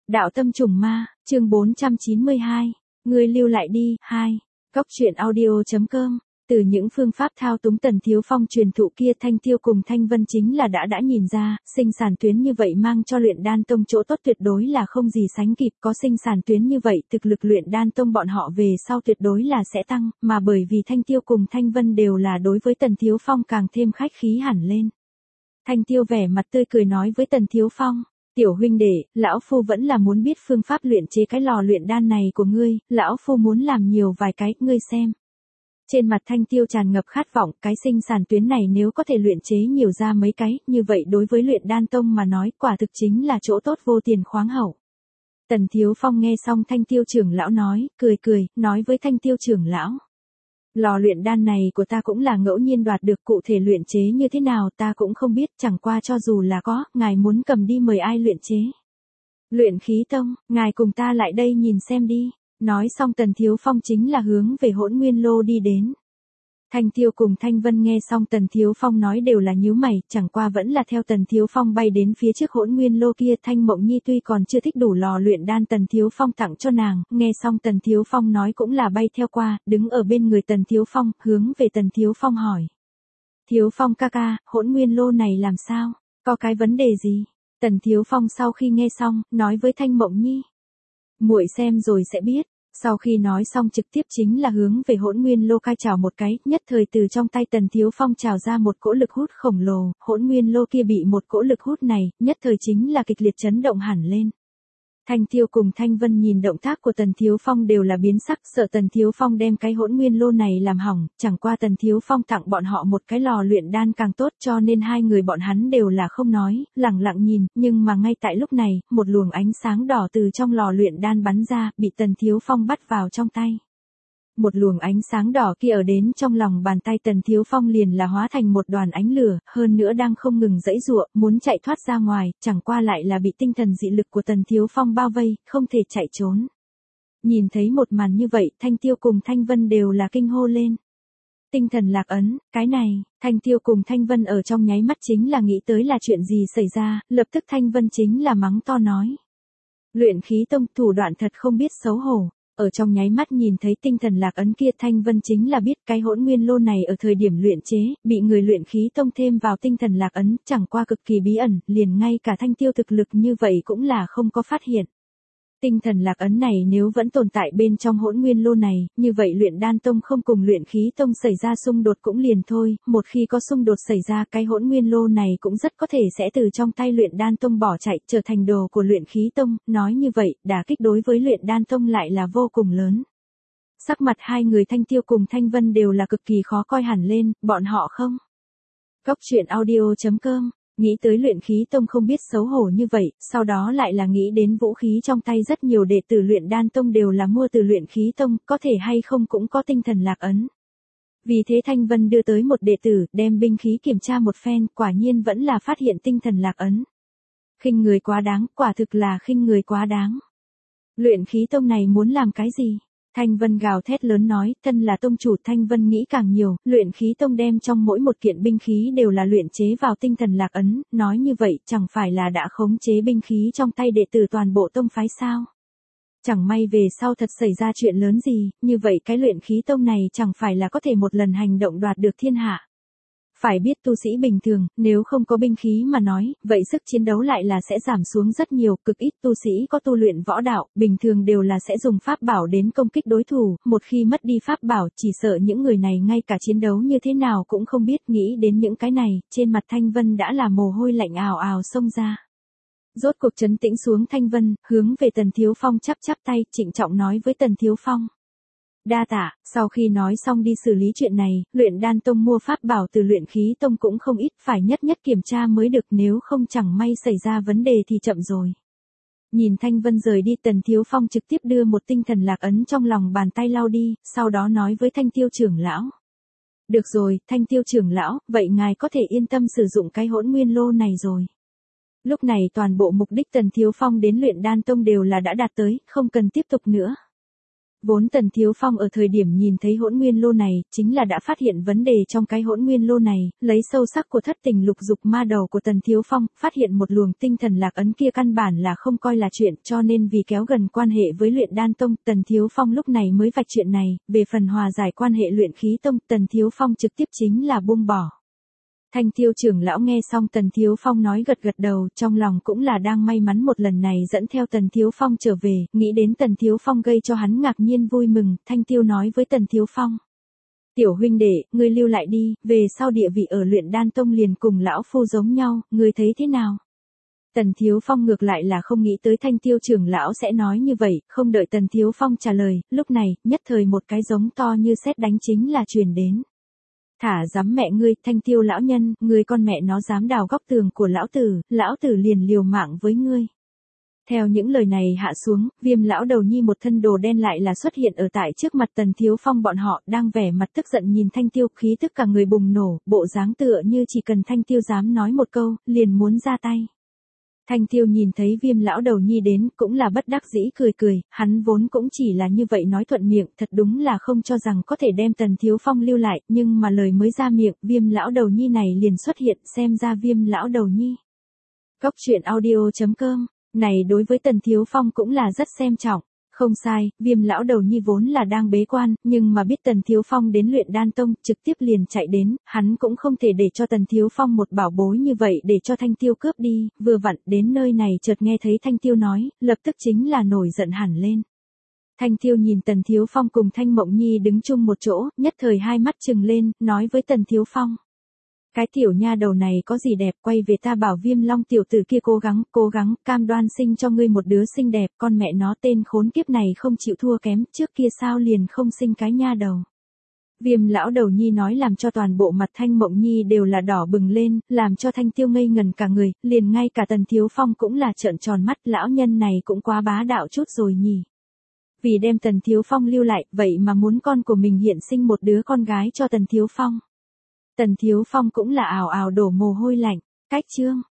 Đạo tâm trùng ma, chương 492. Ngươi lưu lại đi, 2. Cóc truyện audio.com. Từ những phương pháp thao túng Tần Thiếu Phong truyền thụ kia, Thanh Tiêu cùng Thanh Vân chính là đã nhìn ra, sinh sản tuyến như vậy mang cho luyện đan tông chỗ tốt tuyệt đối là không gì sánh kịp, có sinh sản tuyến như vậy, thực lực luyện đan tông bọn họ về sau tuyệt đối là sẽ tăng, mà bởi vì Thanh Tiêu cùng Thanh Vân đều là đối với Tần Thiếu Phong càng thêm khách khí hẳn lên. Thanh Tiêu vẻ mặt tươi cười nói với Tần Thiếu Phong: "Tiểu huynh đệ, lão phu vẫn là muốn biết phương pháp luyện chế cái lò luyện đan này của ngươi, lão phu muốn làm nhiều vài cái, ngươi xem." Trên mặt Thanh Tiêu tràn ngập khát vọng, cái sinh sản tuyến này nếu có thể luyện chế nhiều ra mấy cái, như vậy đối với luyện đan tông mà nói, quả thực chính là chỗ tốt vô tiền khoáng hậu. Tần Thiếu Phong nghe xong Thanh Tiêu trưởng lão nói, cười, nói với Thanh Tiêu trưởng lão: "Lò luyện đan này của ta cũng là ngẫu nhiên đoạt được, cụ thể luyện chế như thế nào ta cũng không biết, chẳng qua cho dù là có, ngài muốn cầm đi mời ai luyện chế?" "Luyện khí tông, ngài cùng ta lại đây nhìn xem đi." Nói xong Tần Thiếu Phong chính là hướng về Hỗn Nguyên Lô đi đến. Thanh Tiêu cùng Thanh Vân nghe xong Tần Thiếu Phong nói đều là nhíu mày, chẳng qua vẫn là theo Tần Thiếu Phong bay đến phía trước Hỗn Nguyên Lô kia. Thanh Mộng Nhi tuy còn chưa thích đủ lò luyện đan Tần Thiếu Phong tặng cho nàng, nghe xong Tần Thiếu Phong nói cũng là bay theo qua, đứng ở bên người Tần Thiếu Phong, hướng về Tần Thiếu Phong hỏi: "Thiếu Phong ca ca, Hỗn Nguyên Lô này làm sao? Có cái vấn đề gì?" Tần Thiếu Phong sau khi nghe xong, nói với Thanh Mộng Nhi: "Muội xem rồi sẽ biết." Sau khi nói xong trực tiếp chính là hướng về Hỗn Nguyên Lô khai chảo một cái, nhất thời từ trong tay Tần Thiếu Phong trào ra một cỗ lực hút khổng lồ, Hỗn Nguyên Lô kia bị một cỗ lực hút này, nhất thời chính là kịch liệt chấn động hẳn lên. Thanh Tiêu cùng Thanh Vân nhìn động tác của Tần Thiếu Phong đều là biến sắc, sợ Tần Thiếu Phong đem cái Hỗn Nguyên Lô này làm hỏng, chẳng qua Tần Thiếu Phong tặng bọn họ một cái lò luyện đan càng tốt, cho nên hai người bọn hắn đều là không nói, lặng lặng nhìn, nhưng mà ngay tại lúc này, một luồng ánh sáng đỏ từ trong lò luyện đan bắn ra, bị Tần Thiếu Phong bắt vào trong tay. Một luồng ánh sáng đỏ kia ở đến trong lòng bàn tay Tần Thiếu Phong liền là hóa thành một đoàn ánh lửa, hơn nữa đang không ngừng giãy giụa, muốn chạy thoát ra ngoài, chẳng qua lại là bị tinh thần dị lực của Tần Thiếu Phong bao vây, không thể chạy trốn. Nhìn thấy một màn như vậy, Thanh Tiêu cùng Thanh Vân đều là kinh hô lên. Tinh thần lạc ấn, cái này, Thanh Tiêu cùng Thanh Vân ở trong nháy mắt chính là nghĩ tới là chuyện gì xảy ra, lập tức Thanh Vân chính là mắng to nói: "Luyện khí tông thủ đoạn thật không biết xấu hổ." Ở trong nháy mắt nhìn thấy tinh thần lạc ấn kia, Thanh Vân chính là biết cái Hỗn Nguyên Lô này ở thời điểm luyện chế, bị người luyện khí tông thêm vào tinh thần lạc ấn, chẳng qua cực kỳ bí ẩn, liền ngay cả Thanh Tiêu thực lực như vậy cũng là không có phát hiện. Tinh thần lạc ấn này nếu vẫn tồn tại bên trong Hỗn Nguyên Lô này, như vậy luyện đan tông không cùng luyện khí tông xảy ra xung đột cũng liền thôi, một khi có xung đột xảy ra cái Hỗn Nguyên Lô này cũng rất có thể sẽ từ trong tay luyện đan tông bỏ chạy, trở thành đồ của luyện khí tông, nói như vậy, đả kích đối với luyện đan tông lại là vô cùng lớn. Sắc mặt hai người Thanh Tiêu cùng Thanh Vân đều là cực kỳ khó coi hẳn lên, bọn họ không. Cóc truyện audio.com. Nghĩ tới luyện khí tông không biết xấu hổ như vậy, sau đó lại là nghĩ đến vũ khí trong tay rất nhiều đệ tử luyện đan tông đều là mua từ luyện khí tông, có thể hay không cũng có tinh thần lạc ấn. Vì thế Thanh Vân đưa tới một đệ tử, đem binh khí kiểm tra một phen, quả nhiên vẫn là phát hiện tinh thần lạc ấn. Khinh người quá đáng, quả thực là khinh người quá đáng. Luyện khí tông này muốn làm cái gì? Thanh Vân gào thét lớn nói, thân là tông chủ Thanh Vân nghĩ càng nhiều, luyện khí tông đem trong mỗi một kiện binh khí đều là luyện chế vào tinh thần lạc ấn, nói như vậy chẳng phải là đã khống chế binh khí trong tay đệ tử toàn bộ tông phái sao? Chẳng may về sau thật xảy ra chuyện lớn gì, như vậy cái luyện khí tông này chẳng phải là có thể một lần hành động đoạt được thiên hạ. Phải biết tu sĩ bình thường, nếu không có binh khí mà nói, vậy sức chiến đấu lại là sẽ giảm xuống rất nhiều, cực ít tu sĩ có tu luyện võ đạo, bình thường đều là sẽ dùng pháp bảo đến công kích đối thủ, một khi mất đi pháp bảo, chỉ sợ những người này ngay cả chiến đấu như thế nào cũng không biết. Nghĩ đến những cái này, trên mặt Thanh Vân đã là mồ hôi lạnh ào ào xông ra. Rốt cuộc trấn tĩnh xuống Thanh Vân, hướng về Tần Thiếu Phong chắp tay, trịnh trọng nói với Tần Thiếu Phong: "Đa tạ." Sau khi nói xong đi xử lý chuyện này, luyện đan tông mua pháp bảo từ luyện khí tông cũng không ít, phải nhất kiểm tra mới được, nếu không chẳng may xảy ra vấn đề thì chậm rồi. Nhìn Thanh Vân rời đi, Tần Thiếu Phong trực tiếp đưa một tinh thần lạc ấn trong lòng bàn tay lau đi, sau đó nói với Thanh Tiêu trưởng lão: "Được rồi, Thanh Tiêu trưởng lão, vậy ngài có thể yên tâm sử dụng cái Hỗn Nguyên Lô này rồi." Lúc này toàn bộ mục đích Tần Thiếu Phong đến luyện đan tông đều là đã đạt tới, không cần tiếp tục nữa. Vốn Tần Thiếu Phong ở thời điểm nhìn thấy hỗn nguyên lô này, chính là đã phát hiện vấn đề trong cái hỗn nguyên lô này, lấy sâu sắc của thất tình lục dục ma đầu của Tần Thiếu Phong, phát hiện một luồng tinh thần lạc ấn kia căn bản là không coi là chuyện, cho nên vì kéo gần quan hệ với Luyện Đan Tông, Tần Thiếu Phong lúc này mới vạch chuyện này, về phần hòa giải quan hệ Luyện Khí Tông, Tần Thiếu Phong trực tiếp chính là buông bỏ. Thanh Tiêu trưởng lão nghe xong Tần Thiếu Phong nói gật gật đầu, trong lòng cũng là đang may mắn một lần này dẫn theo Tần Thiếu Phong trở về, nghĩ đến Tần Thiếu Phong gây cho hắn ngạc nhiên vui mừng, Thanh Tiêu nói với Tần Thiếu Phong. Tiểu huynh đệ, ngươi lưu lại đi, về sau địa vị ở Luyện Đan Tông liền cùng lão phu giống nhau, ngươi thấy thế nào? Tần Thiếu Phong ngược lại là không nghĩ tới Thanh Tiêu trưởng lão sẽ nói như vậy, không đợi Tần Thiếu Phong trả lời, lúc này, nhất thời một cái giống to như sét đánh chính là truyền đến. Thả dám mẹ ngươi, Thanh Tiêu lão nhân, ngươi con mẹ nó dám đào góc tường của lão tử liền liều mạng với ngươi. Theo những lời này hạ xuống, Viêm lão đầu nhi một thân đồ đen lại là xuất hiện ở tại trước mặt Tần Thiếu Phong, bọn họ đang vẻ mặt tức giận nhìn Thanh Tiêu, khí tức cả người bùng nổ, bộ dáng tựa như chỉ cần Thanh Tiêu dám nói một câu, liền muốn ra tay. Thanh Tiêu nhìn thấy Viêm lão đầu nhi đến, cũng là bất đắc dĩ cười cười, hắn vốn cũng chỉ là như vậy nói thuận miệng, thật đúng là không cho rằng có thể đem Tần Thiếu Phong lưu lại, nhưng mà lời mới ra miệng, Viêm lão đầu nhi này liền xuất hiện, xem ra Viêm lão đầu nhi. Cốc truyện audio.com, này đối với Tần Thiếu Phong cũng là rất xem trọng. Không sai, Viêm lão đầu nhi vốn là đang bế quan, nhưng mà biết Tần Thiếu Phong đến Luyện Đan Tông, trực tiếp liền chạy đến, hắn cũng không thể để cho Tần Thiếu Phong một bảo bối như vậy để cho Thanh Tiêu cướp đi, vừa vặn đến nơi này chợt nghe thấy Thanh Tiêu nói, lập tức chính là nổi giận hẳn lên. Thanh Tiêu nhìn Tần Thiếu Phong cùng Thanh Mộng Nhi đứng chung một chỗ, nhất thời hai mắt trừng lên, nói với Tần Thiếu Phong. Cái tiểu nha đầu này có gì đẹp, quay về ta bảo Viêm Long tiểu tử kia cố gắng, cam đoan sinh cho ngươi một đứa xinh đẹp, con mẹ nó tên khốn kiếp này không chịu thua kém, trước kia sao liền không sinh cái nha đầu. Viêm lão đầu nhi nói làm cho toàn bộ mặt Thanh Mộng Nhi đều là đỏ bừng lên, làm cho Thanh Tiêu ngây ngần cả người, liền ngay cả Tần Thiếu Phong cũng là trợn tròn mắt, lão nhân này cũng quá bá đạo chút rồi nhỉ. Vì đem Tần Thiếu Phong lưu lại, vậy mà muốn con của mình hiện sinh một đứa con gái cho Tần Thiếu Phong. Tần Thiếu Phong cũng là ào ào đổ mồ hôi lạnh, cách chương.